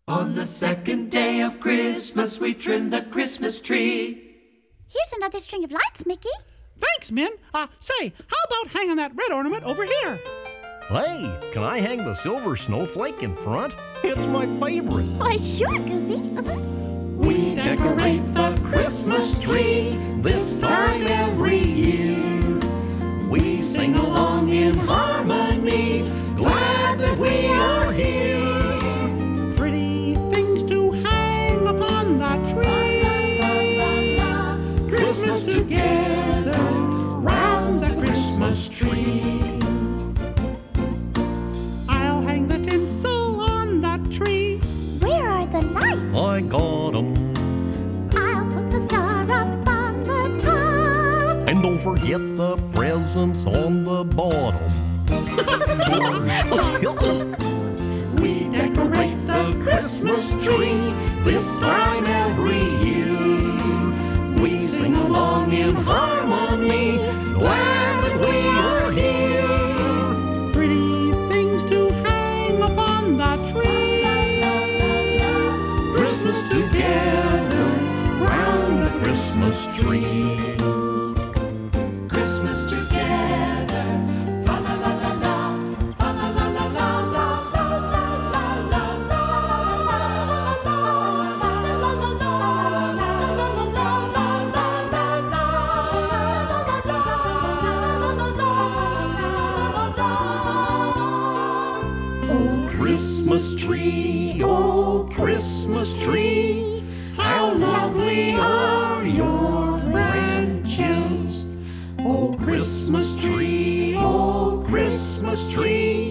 On the second day of Christmas, we trimmed the Christmas tree. Here's another string of lights, Mickey. Thanks, Min. Say, how about hanging that red ornament over here? Hey, can I hang the silver snowflake in front? It's my favorite. Why, sure, Goofy. We decorate the Christmas tree this time every year. We sing along in harmony, glad that we are here. Pretty things to hang upon that tree. Christmas together round the Christmas tree. I'll hang the tinsel on that tree. Where are the lights? I got 'em. I'll put the star up on the top. And don't forget the presents on the bottom. We decorate the Christmas tree this time every year. We sing along in harmony, glad that we are here. Pretty things to hang upon that tree. Christmas together round the Christmas tree. Christmas together, la la la la la, la la la la la la, la la Oh, Christmas tree, oh, Christmas tree, how lovely are your branches. Oh, Christmas tree,